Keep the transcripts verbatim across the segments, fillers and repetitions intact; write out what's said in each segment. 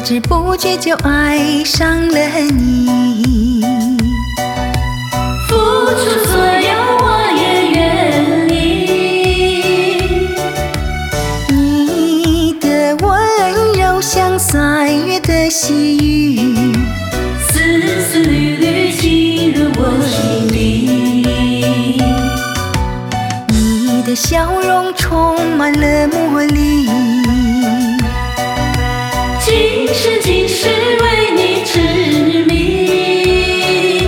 知不觉就爱上了你， 付出所有我也愿意。 你的温柔像三月的细雨， 丝丝缕缕浸润我心里。 你的笑容充满了魔力， 今生今世为你痴迷。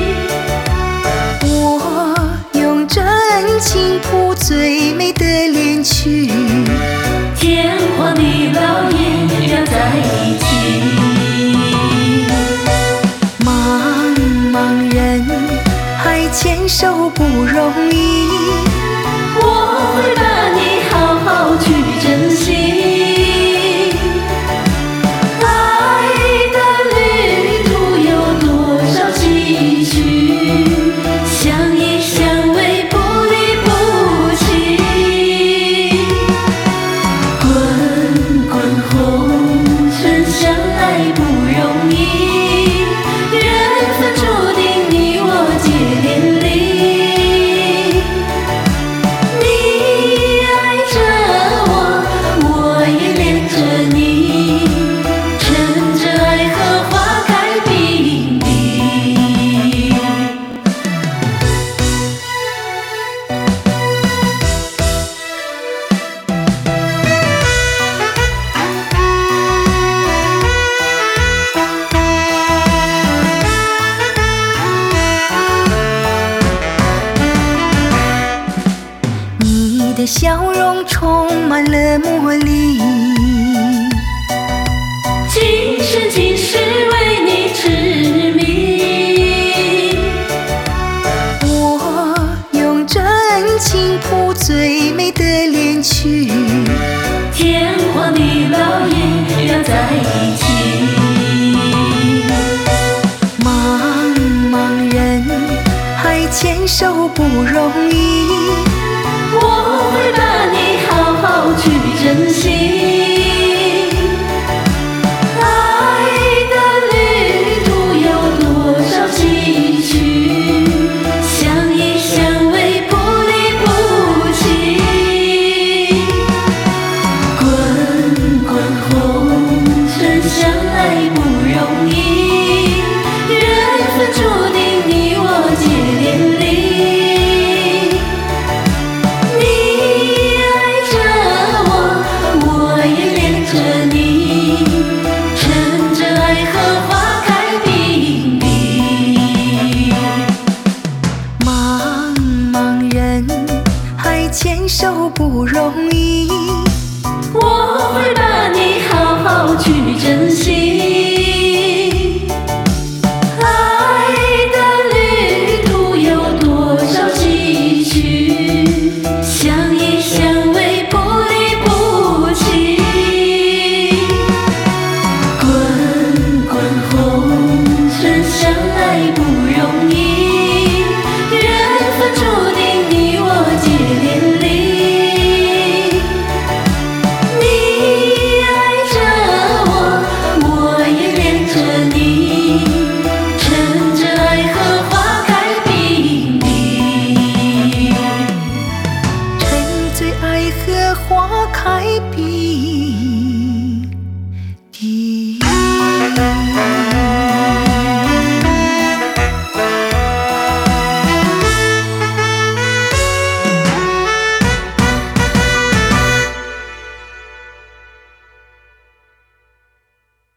我用真情谱最美的恋曲， 天荒地老也要在一起。 茫茫人海牵手不容易， 我会把你好好去珍惜。 你的笑容充满了魔力， 今生今世为你痴迷。 我用真情谱最美的恋曲， 天荒地老也要在一起。 茫茫人海牵手不容易， 我会把你好好去珍惜。爱的旅途有多少崎岖，相依相偎不离不弃。滚滚红尘相爱不容易，缘分注定你我结连理。 牵手不容易， 我会把你好好去珍惜。